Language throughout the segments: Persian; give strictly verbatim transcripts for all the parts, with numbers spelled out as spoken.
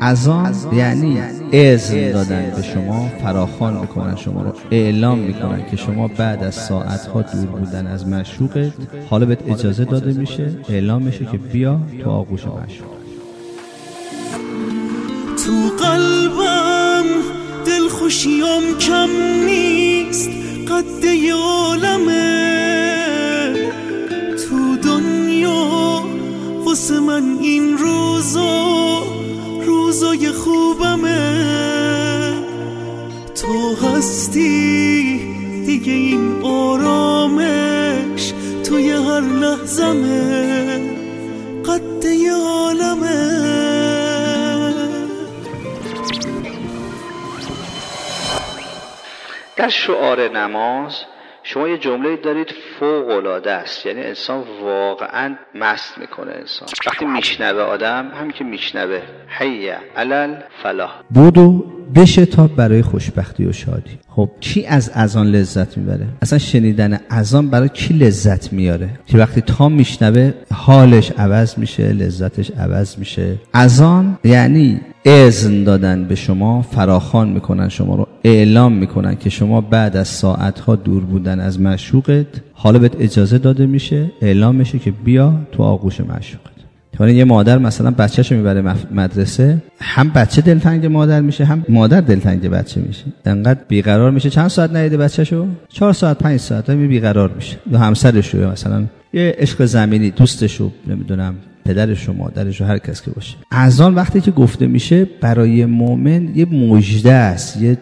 اذان یعنی اذن دادن به شما، فراخوان میکنن شما رو، اعلام میکنن که شما بعد از ساعتها دور بودن از معشوقت حالا بهت اجازه داده میشه، اعلام میشه که بیا تو آغوش معشوق. تو قلبم دل خوشیم کم نیست، قد یه عالمه تو دنیا، واسه من این روزا روزای خوبمه. تو هستی دیگه، این آرامش توی هر لحظمه، قد یه عالمه. در شعار نماز شما یه جمله دارید فوق العاده است، یعنی انسان واقعا مست میکنه. انسان وقتی میشنوه، آدم همین که میشنوه حی علی الفلاح، بودو بشتاب برای خوشبختی و شادی. خب کی از اذان لذت میبره؟ اصلا شنیدن اذان برای کی لذت میاره؟ که وقتی تا میشنوه حالش عوض میشه، لذتش عوض میشه. اذان یعنی اذن دادن به شما، فراخوان میکنن شما رو، اعلام میکنن که شما بعد از ساعتها دور بودن از معشوقت حالا بهت اجازه داده میشه، اعلام میشه که بیا تو آغوش معشوقت. یعنی یه مادر مثلا بچه‌شو میبره مدرسه، هم بچه دلتنگ مادر میشه، هم مادر دلتنگ بچه میشه. انقدر بیقرار میشه، چند ساعت ندیده بچه‌شو، چهار ساعت پنج ساعت می بیقرار میشه. یا همسرش رو مثلا یه عشق زمینی، دوستشو، نمیدونم پدرش و مادرش و هر کس که باشه. اذان وقتی که گفته میشه برای مؤمن یه مژده است، یه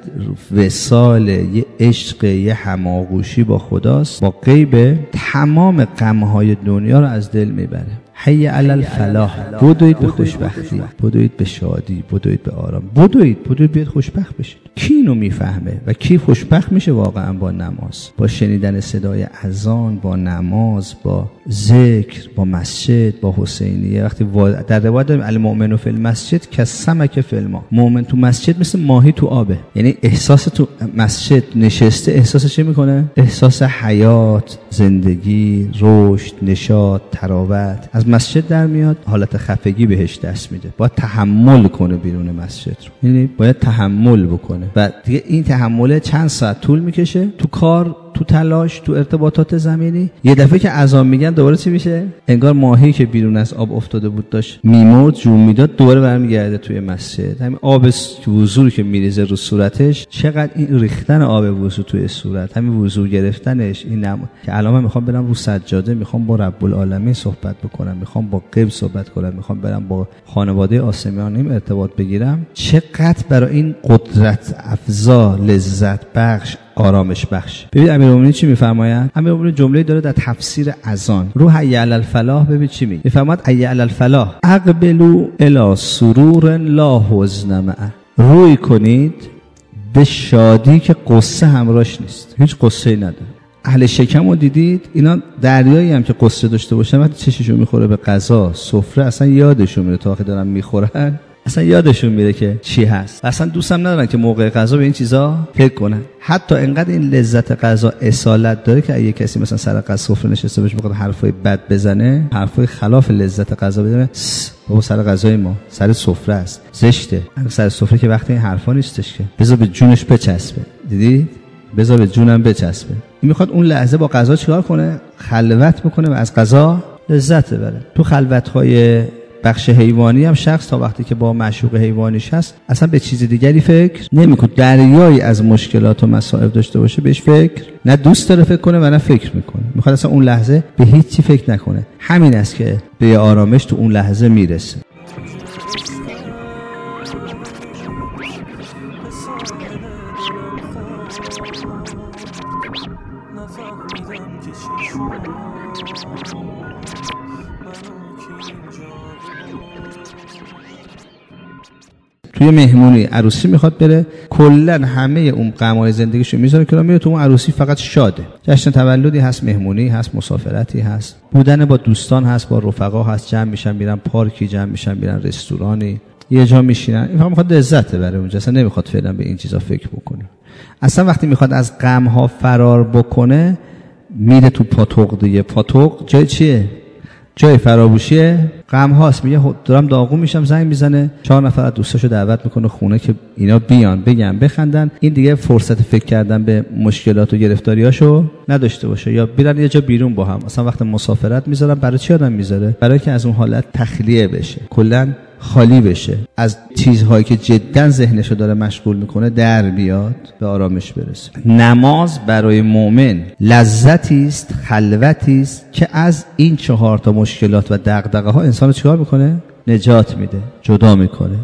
وصال، یه عشق، یه هماغوشی با خداست، با غیب. تمام غم‌های دنیا رو از دل میبره. حی علی الفلاح، بدوید به خوشبختی، بدوید به شادی، بدوید به آرام، بدوید بدوید بیاد خوشبخت بشید. کی اینو میفهمه و کی خوشبخت میشه واقعا؟ با نماز، با شنیدن صدای اذان، با نماز، با ذکر، با مسجد، با حسینیه. وقتی در روایت داریم المؤمن فی المسجد کالسمک فی الماء، مؤمن تو مسجد مثل ماهی تو آبه. یعنی احساس تو مسجد نشسته، احساس چی میکنه؟ احساس حیات، زندگی، رشد، نشاط، تراوت. از مسجد در میاد، حالت خفگی بهش دست میده. باید تحمل کنه بیرون مسجد رو، یعنی باید تحمل بکنه. و دیگه این تحمل چند ساعت طول میکشه تو کار، تو تلاش، تو ارتباطات زمینی. یه دفعه که اذان میگن دوباره چی میشه؟ انگار ماهی که بیرون از آب افتاده بود داشت میمرد، جون میداد، دوباره برمیگرده توی مسجد. همین آب وضو که میریزه رو صورتش، چقدر این ریختن آب وضو توی صورت، همین وضو گرفتنش، این نم... که الان من میخوام برم رو سجاده، میخوام با رب العالمین صحبت بکنم، میخوام با غیب صحبت کنم، میخوام برم با خانواده آسمانیم ارتباط بگیرم، چقدر برای این قدرت افزا، لذت بخش، آرامش بخش. ببین امیرالمومنین چی میفرمایند؟ امیرالمومنین جمله داره در تفسیر اذان، رو حی علی الفلاح. ببین چی میگه؟ میفرماد حی علی الفلاح اقبلوا الی سرور لا حزن معه، روی کنید به شادی که قصه همراهش نیست، هیچ قصه‌ای نداره. اهل شکم رو دیدید؟ اینا دریایی هم که قصه داشته باشن وقتی چششون میخوره به غذا، سفره، اصلا یادشون میره تا آخر دارن میخورن، اصلا یادشون میره که چی هست. اصلا دوستم ندارن که موقع غذا به این چیزا فکر کنن. حتی انقدر این لذت غذا اصالت داره که اگه کسی مثلا سر غذا سفره نشسته باشه بخواد حرفای بد بزنه، حرفای خلاف لذت غذا بزنه، بابا سر غذای ما، سر سفره است، زشته. سر سفره که وقتی این حرفا نیستش که، بذار به جونش بچسبه. دیدی؟ بذار به جونم بچسبه. این میخواد اون لحظه با غذا چیکار کنه؟ خلوت بکنه و از غذا لذت ببره. تو خلوت‌های بخش حیوانی هم شخص تا وقتی که با معشوق حیوانیش هست اصلا به چیز دیگری فکر نمیکنه. دریایی از مشکلات و مصائب داشته باشه بهش فکر نه دوست داره فکر کنه و نه فکر میکنه. میخواد اصلا اون لحظه به هیچ چی فکر نکنه. همین است که به آرامش تو اون لحظه میرسه. توی مهمونی عروسی میخواد بره، کلا همه اون غم‌های زندگیشو میذاره که میره تو اون عروسی، فقط شاده. جشن تولدی هست، مهمونی هست، مسافرتی هست، بودن با دوستان هست، با رفقا هست، جمع میشن میرن پارکی، جمع میشن میرن رستورانی، یه جا میشینن. این فقط میخواد لذت ببره اونجا، اصلا نمیخواد فعلا به این چیزا فکر بکنه. اصلا وقتی میخواد از غم‌ها فرار بکنه میره تو پاتوق دیگه. پاتوق جای چیه؟ جای فراموشیه، غم هاست. میگه دارم داغون میشم، زنگ میزنه، چهار نفر از دوستاشو دعوت میکنه خونه که اینا بیان بگن بخندن، این دیگه فرصت فکر کردن به مشکلات و گرفتاریاشو نداشته باشه. یا بیرن یه جا بیرون با هم، مثلا وقت مسافرت میذارن. برای چی آدم میذاره؟ برای که از اون حالت تخلیه بشه، کلا خالی بشه، از چیزهایی که جدا ذهنشو داره مشغول میکنه در بیاد، به آرامش برسه. نماز برای مؤمن لذتی است، خلوتی است که از این چهار تا مشکلات و دغدغه ها انسانو چیکار میکنه؟ نجات میده، جدا میکنه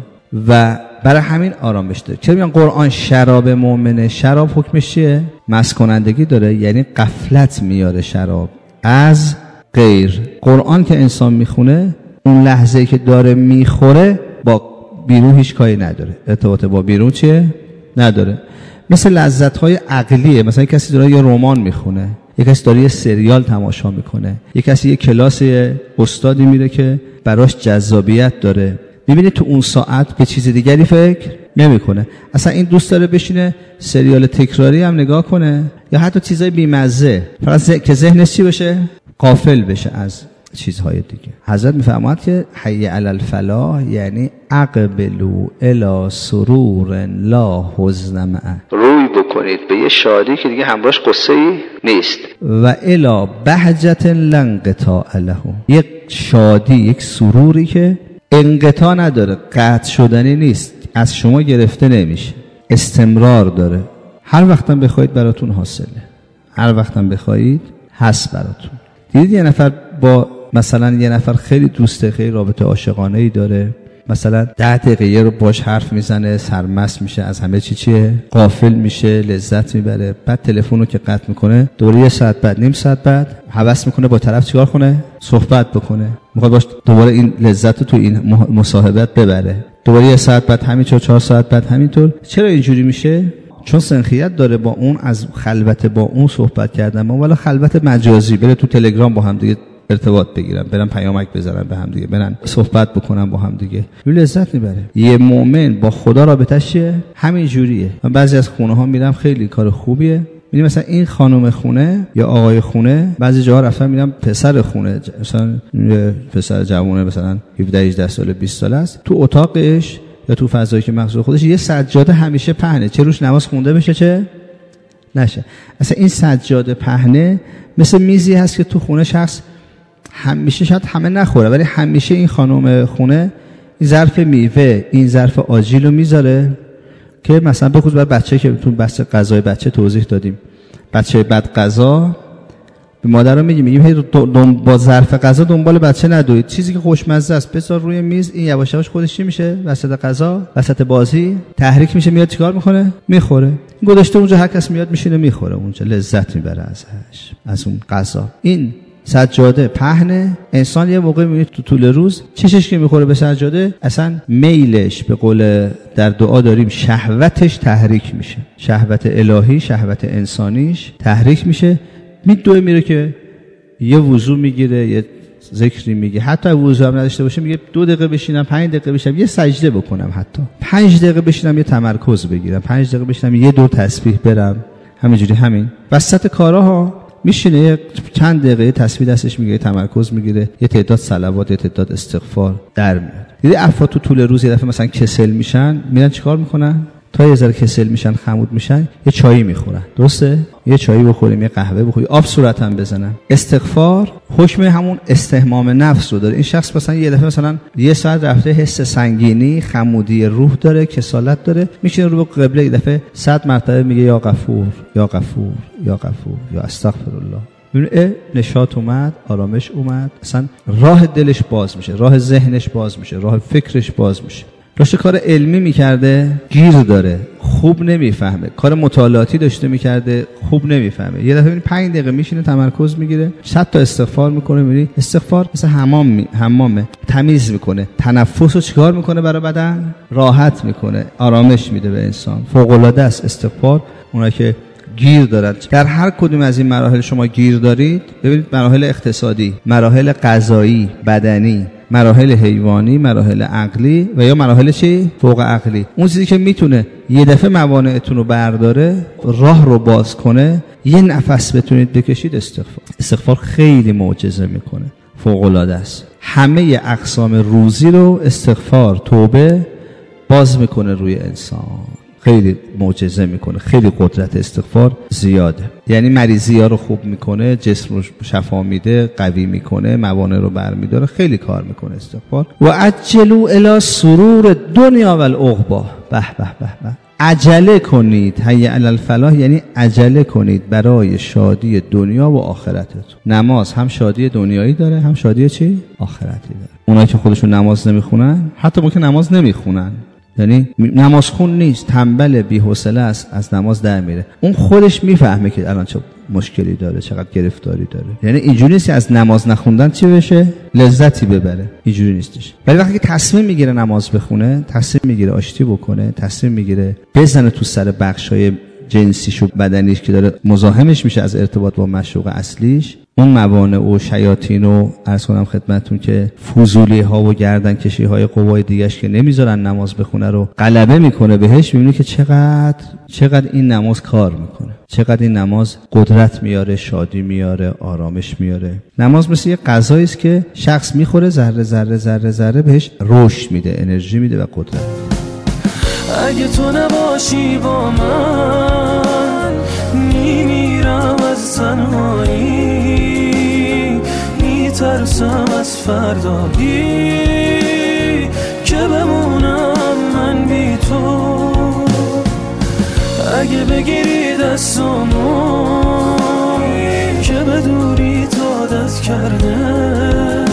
و برای همین آرامش داره. چرا میگن قرآن شراب مؤمنه؟ شراب حکمش چیه؟ مست کنندگی داره، یعنی غفلت میاره شراب از غیر. قرآن که انسان میخونه اون لحظه‌ای که داره میخوره با بیرون هیچ کاری نداره، ارتباط با بیرون چیه؟ نداره. مثل لذت‌های عقلیه. مثلا یک کسی داره یه رمان میخونه، یک کسی داره یه سریال تماشا میکنه، یک کسی یه کلاس استادی میره که براش جذابیت داره. میبینی تو اون ساعت به چیز دیگری فکر نمیکنه. اصلا این دوست داره بشینه سریال تکراری هم نگاه کنه یا حتی چیزای بیمزه، فقط ز... که ذهنش چی بشه؟ غافل بشه از چیزهای دیگه. حضرت میفرماد که حی علی الفلاح یعنی اقبلوا الی سرور لا حزن معه، روی بکنید به یه شادی که دیگه همراهش قصه‌ای نیست. و الی بهجت لا انقطاع له، یک شادی، یک سروری که انقطاع نداره، قطع شدنی نیست، از شما گرفته نمیشه، استمرار داره. هر وقتم بخواید براتون حاصله، هر وقتم بخواید هست براتون. دیدید یه نفر با مثلا یه نفر خیلی دوسته، خیلی رابطه عاشقانه‌ای داره، مثلا ده دقیقه رو باش حرف میزنه، سرمست میشه، از همه چی چیه غافل میشه، لذت میبره. بعد تلفن رو که قطع میکنه، دوباره یه ساعت بعد، نیم ساعت بعد هوس میکنه با طرف چیکار کنه؟ صحبت بکنه، میخواد باش دوباره این لذت رو تو این مصاحبت ببره. دوباره یه ساعت بعد همینطور، چهار ساعت بعد همینطور. چرا اینجوری میشه؟ چون سنخیت داره با اون، از خلوت با اون صحبت کردن، ما ولی خلوت مجازی، بره تو تلگرام با هم دیگه ارتباط بگیرن، برن پیامک بزنن به هم دیگه، برن صحبت بکنن با هم دیگه، لذت میبره. یه مؤمن با خدا رابطه‌ش همین جوریه. من بعضی از خونه ها میرم، خیلی کار خوبیه. میبینی مثلا این خانم خونه یا آقای خونه، بعضی جاها رفتم میرم پسر خونه، مثلا پسر جوونه مثلا هفده هجده ساله، بیست ساله است، تو اتاقش یا تو فضایی که مخصوص خودش یه سجاده همیشه پهنه، چه روش نماز خونده بشه چه نشه. اصلا این سجاده پهنه مثل میزی هست که تو خونه شخص همیشه، شاید همه نخوره ولی همیشه این خانم خونه این ظرف میوه، این ظرف آجیل رو میذاره که مثلا بخصوص برای بچه که تو بحث غذای بچه توضیح دادیم، بچه بد غذا به مادر رو میگیم میگیم هی با ظرف غذا دنبال بچه ندوید، چیزی که خوشمزه است بذار روی میز، این یواش یواش خودش چی میشه؟ وسط غذا، وسط بازی تحریک میشه، میاد چیکار میکنه؟ میخوره. گذاشته اونجا، هر کس میاد میشینه میخوره اونجا، لذت میبره ازش، از اون غذا. این سجاده پهنه. انسان یه موقع میبینید تو طول روز چشش که میخوره به سجاده، اصلا میلش، به قول در دعا داریم، شهوتش تحریک میشه، شهوت الهی، شهوت انسانیش تحریک میشه، میدوه میره که یه وضو میگیره، یه ذکری میگه، حتی وضو هم نداشته باشه میگه دو دقیقه بشینم، پنج دقیقه بشینم یه سجده بکنم، حتی پنج دقیقه بشینم یه تمرکز بگیرم، پنج دقیقه بشینم یه دور تسبیح برم، همینجوری همین وسط کاراها میشینه چند دقیقه تسبیح دستش میگیره، تمرکز میگیره، یه تعداد صلوات، یه تعداد استغفار در میاد. دیدی افراد تو طول روز یه دفعه مثلا کسل میشن، میرن چیکار میکنن؟ تا یه ذره کسل میشن، خمود میشن، یه چایی میخورن، درسته؟ یه چایی بخوریم، یه قهوه بخوریم، آب صورتم بزنن. استغفار حکم همون استحمام نفس رو داره. این شخص مثلا یه دفعه مثلا یه ساعت رفته، حس سنگینی، خمودی روح داره، کسالت داره، میشینه رو به قبله، یه دفعه صد مرتبه میگه یا غفور یا غفور یا غفور یا استغفرالله. ببین نشاط اومد، آرامش اومد، اصلا راه دلش باز میشه، راه ذهنش باز میشه، راه فکرش باز میشه. داشته کار علمی میکرده، گیر داره، خوب نمیفهمه، کار مطالعاتی داشته میکرده، خوب نمیفهمه، یه دفعه ببین پنج دقیقه میشینه تمرکز میگیره، صد تا استغفار میکنه. میبینی استغفار مثل حمام می... حمامه، تمیز میکنه، تنفس رو چیکار میکنه برای بدن؟ راحت میکنه، آرامش میده به انسان. فوق العاده است استغفار. اونایی که گیر دارن در هر کدوم از این مراحل، شما گیر دارید، ببینید مراحل اقتصادی، مراحل غذایی، بدنی، مراحل حیوانی، مراحل عقلی و یا مراحل چی؟ فوق عقلی. اون چیزی که میتونه یه دفعه موانعتون رو برداره، راه رو باز کنه، یه نفس بتونید بکشید، استغفار. استغفار خیلی معجزه میکنه، فوق‌العاده است. همه اقسام روزی رو استغفار، توبه باز میکنه روی انسان، خیلی معجزه میکنه، خیلی قدرت استغفار زیاده. یعنی مریضی ها رو خوب میکنه، جسم رو شفا میده، قوی میکنه، موانع رو برمیداره، خیلی کار میکنه استغفار. و عجلوا الی سرور دنیا و العقبی. به به به به. عجله کنید، حی علی الفلاح یعنی عجله کنید برای شادی دنیا و آخرتتون. نماز هم شادی دنیایی داره، هم شادی چی؟ آخرتی داره. اونایی که خودشون نماز نمیخونن، حتی ما که نماز نمیخونن، یعنی نماز خون نیست، تنبل، بی‌حوصله است، از نماز در میره، اون خودش میفهمه که الان چه مشکلی داره، چقدر گرفتاری داره. یعنی اینجوری نیست از نماز نخوندن چی بشه؟ لذتی ببره، اینجوری نیستش. ولی وقتی که تصمیم میگیره نماز بخونه، تصمیم میگیره آشتی بکنه، تصمیم میگیره بزنه تو سر بخشای جنسیش و بدنیش که داره مزاحمش میشه از ارتباط با معشوق اصلیش، اون موانع و شیاطین و عرض کنم خدمتتون که فضولی ها و گردن کشی های قوای دیگه‌اش که نمیذارن نماز بخونه رو غلبه میکنه بهش. میبینی که چقدر چقدر این نماز کار میکنه، چقدر این نماز قدرت میاره، شادی میاره، آرامش میاره. نماز مثل یه غذایی است که شخص میخوره، ذره ذره ذره ذره بهش رشد میده، انرژی میده و قدرت. اگه تو نباشی با من میمیرم از تنهایی، میترسم از فردایی که بمونم من بی تو. اگه بگیری دستامو که به دوری عادت کرده،